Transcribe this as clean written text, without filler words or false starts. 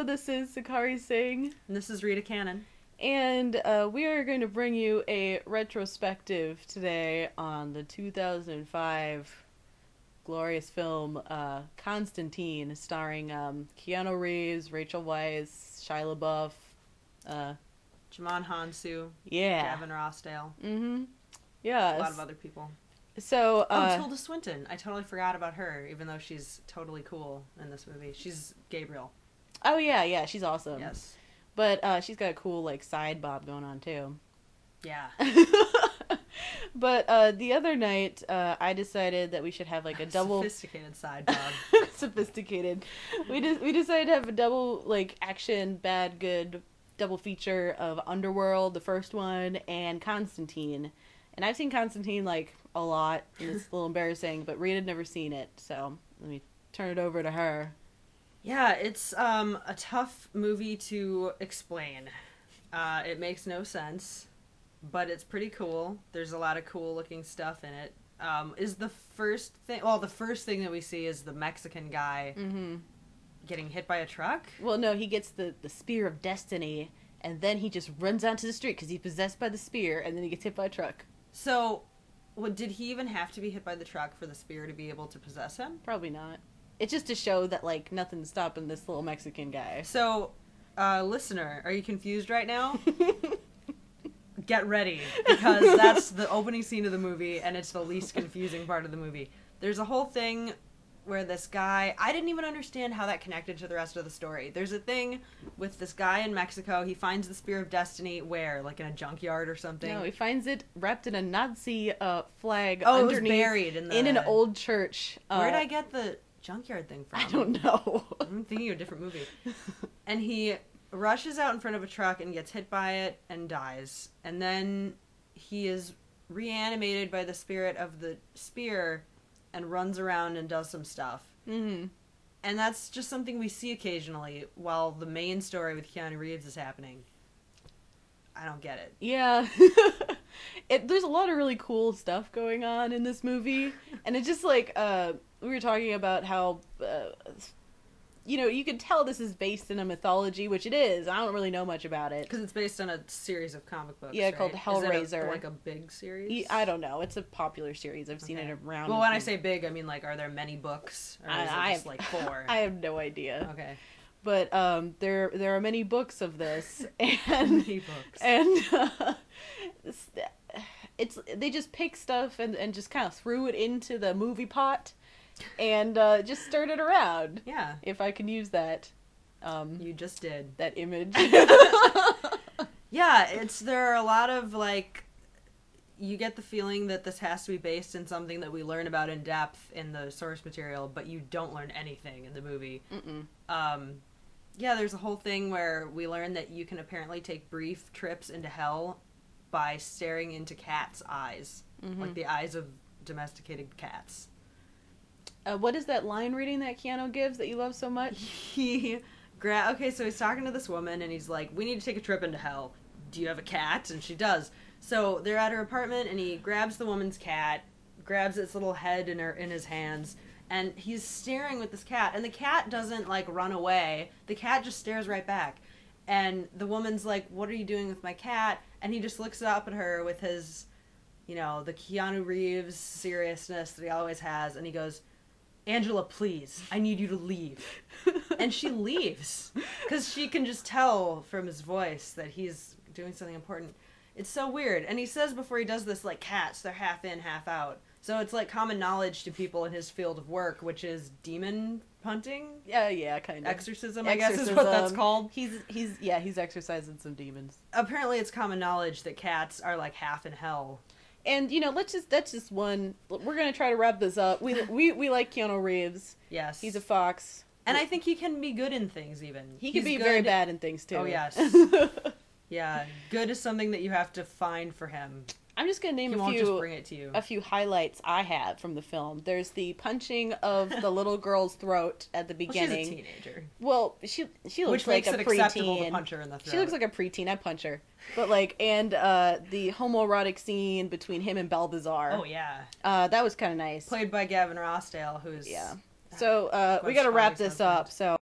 Hello, this is Sakari Singh, And this is Rita Cannon. and we are going to bring you a retrospective today on the 2005 glorious film Constantine, starring Keanu Reeves, Rachel Weisz, Shia LaBeouf. Djimon Hounsou. Yeah. Gavin Rossdale. Mm-hmm. Yeah. A lot of other people. So, Tilda Swinton. I totally forgot about her, even though she's totally cool in this movie. She's Gabriel. Oh, yeah, she's awesome. Yes. But she's got a cool, like, side bob going on, too. Yeah. But the other night, I decided that we should have, like, a double... Sophisticated side bob. Sophisticated. We decided to have a double, like, action, bad, good, double feature of Underworld, the first one, and Constantine. And I've seen Constantine, like, a lot, and it's a little embarrassing, but Rita had never seen it, so let me turn it over to her. Yeah, it's a tough movie to explain. It makes no sense, but it's pretty cool. There's a lot of cool looking stuff in it. The first thing that we see is the Mexican guy getting hit by a truck. Well, no, he gets the Spear of Destiny, and then he just runs onto the street because he's possessed by the spear, and then he gets hit by a truck. So, did he even have to be hit by the truck for the spear to be able to possess him? Probably not. It's just to show that, like, nothing's stopping this little Mexican guy. So, listener, are you confused right now? Get ready, because that's the opening scene of the movie, and it's the least confusing part of the movie. There's a whole thing where this guy... I didn't even understand how that connected to the rest of the story. There's a thing with this guy in Mexico. He finds the Spear of Destiny where? Like in a junkyard or something? No, he finds it wrapped in a Nazi flag underneath. It was buried in an old church. Where'd I get the junkyard thing from? I don't know. I'm thinking of a different movie. And he rushes out in front of a truck and gets hit by it and dies. And then he is reanimated by the spirit of the spear and runs around and does some stuff. Mm-hmm. And that's just something we see occasionally while the main story with Keanu Reeves is happening. I don't get it. Yeah. There's a lot of really cool stuff going on in this movie. And it's just like, we were talking about how, you could tell this is based in a mythology, which it is. I don't really know much about it. Because it's based on a series of comic books, yeah, right? called Hellraiser. Is it like a big series? I don't know. It's a popular series. I've seen it around. Well, when I say big, I mean, like, are there many books? Or is it just, like, 4? I have no idea. Okay. But there are many books of this, and many books. And they just pick stuff and just kind of threw it into the movie pot, and just stirred it around. Yeah, if I can use that. You just did that image. Yeah, there are a lot of, like, you get the feeling that this has to be based in something that we learn about in depth in the source material, but you don't learn anything in the movie. Yeah, there's a whole thing where we learn that you can apparently take brief trips into hell by staring into cats' eyes. Like the eyes of domesticated cats. What is that line reading that Keanu gives that you love so much? So he's talking to this woman, and he's like, we need to take a trip into hell. Do you have a cat? And she does. So they're at her apartment, and he grabs the woman's cat, grabs its little head in his hands, and he's staring with this cat, and the cat doesn't, like, run away. The cat just stares right back. And the woman's like, what are you doing with my cat? And he just looks up at her with his, the Keanu Reeves seriousness that he always has, and he goes, Angela, please, I need you to leave. And she leaves, because she can just tell from his voice that he's doing something important. It's so weird. And he says before he does this, like, cats, they're half in, half out. So it's, like, common knowledge to people in his field of work, which is demon hunting? Yeah, kind of. Exorcism, I guess is what that's called. He's exorcising some demons. Apparently it's common knowledge that cats are, like, half in hell. And, that's just one... We're going to try to wrap this up. We like Keanu Reeves. Yes. He's a fox. And I think he can be good in things, even. He can be very bad in things, too. Oh, yes. Yeah, good is something that you have to find for him. I'm just going to name a few highlights I had from the film. There's the punching of the little girl's throat at the beginning. Well, she's a teenager. Well, she looks like a preteen. Which makes it acceptable to punch her in the throat. She looks like a preteen. I punch her. But, like, and the homoerotic scene between him and Balthazar. Oh, yeah. That was kind of nice. Played by Gavin Rossdale, who's... Yeah. So, we got to wrap this up, so...